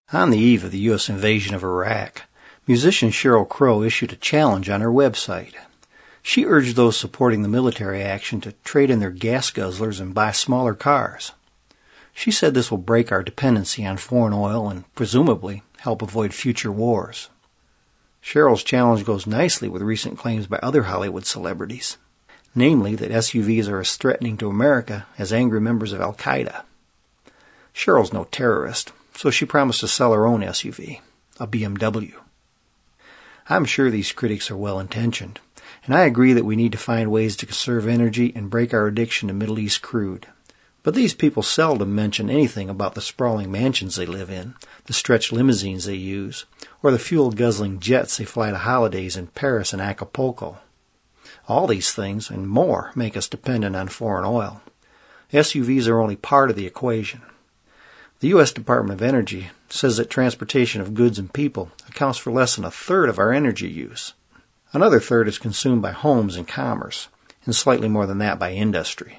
On the eve of the U.S. invasion of Iraq, musician Sheryl Crow issued a challenge on her website. She urged those supporting the military action to trade in their gas guzzlers and buy smaller cars. She said this will break our dependency on foreign oil and, presumably, help avoid future wars. Sheryl's challenge goes nicely with recent claims by other Hollywood celebrities, namely that SUVs are as threatening to America as angry members of Al-Qaeda. Sheryl's no terrorist, so she promised to sell her own SUV, a BMW. I'm sure these critics are well-intentioned, and I agree that we need to find ways to conserve energy and break our addiction to Middle East crude. But these people seldom mention anything about the sprawling mansions they live in, the stretched limousines they use, or the fuel-guzzling jets they fly to holidays in Paris and Acapulco. All these things, and more, make us dependent on foreign oil. SUVs are only part of the equation. The U.S. Department of Energy says that transportation of goods and people accounts for less than a third of our energy use. Another third is consumed by homes and commerce, and slightly more than that by industry.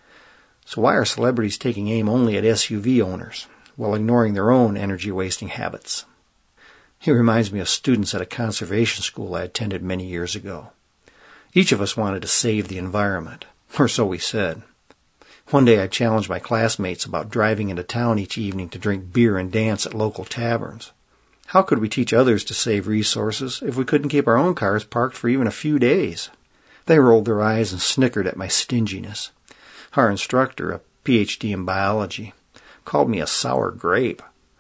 So why are celebrities taking aim only at SUV owners, while ignoring their own energy-wasting habits? It reminds me of students at a conservation school I attended many years ago. Each of us wanted to save the environment, or so we said. One day I challenged my classmates about driving into town each evening to drink beer and dance at local taverns. How could we teach others to save resources if we couldn't keep our own cars parked for even a few days? They rolled their eyes and snickered at my stinginess. Our instructor, a Ph.D. in biology, called me a sour grape.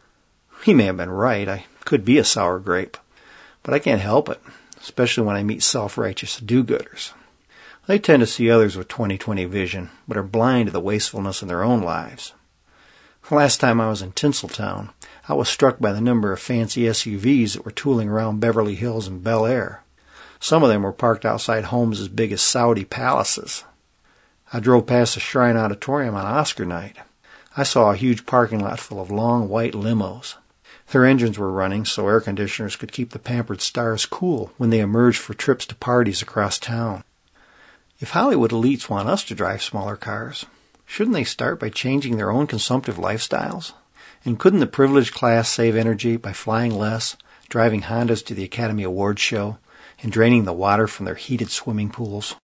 He may have been right. I could be a sour grape. But I can't help it, especially when I meet self-righteous do-gooders. They tend to see others with 20/20 vision, but are blind to the wastefulness in their own lives. Last time I was in Tinseltown, I was struck by the number of fancy SUVs that were tooling around Beverly Hills and Bel Air. Some of them were parked outside homes as big as Saudi palaces. I drove past the Shrine Auditorium on Oscar night. I saw a huge parking lot full of long white limos. Their engines were running so air conditioners could keep the pampered stars cool when they emerged for trips to parties across town. If Hollywood elites want us to drive smaller cars, shouldn't they start by changing their own consumptive lifestyles? And couldn't the privileged class save energy by flying less, driving Hondas to the Academy Awards show, and draining the water from their heated swimming pools?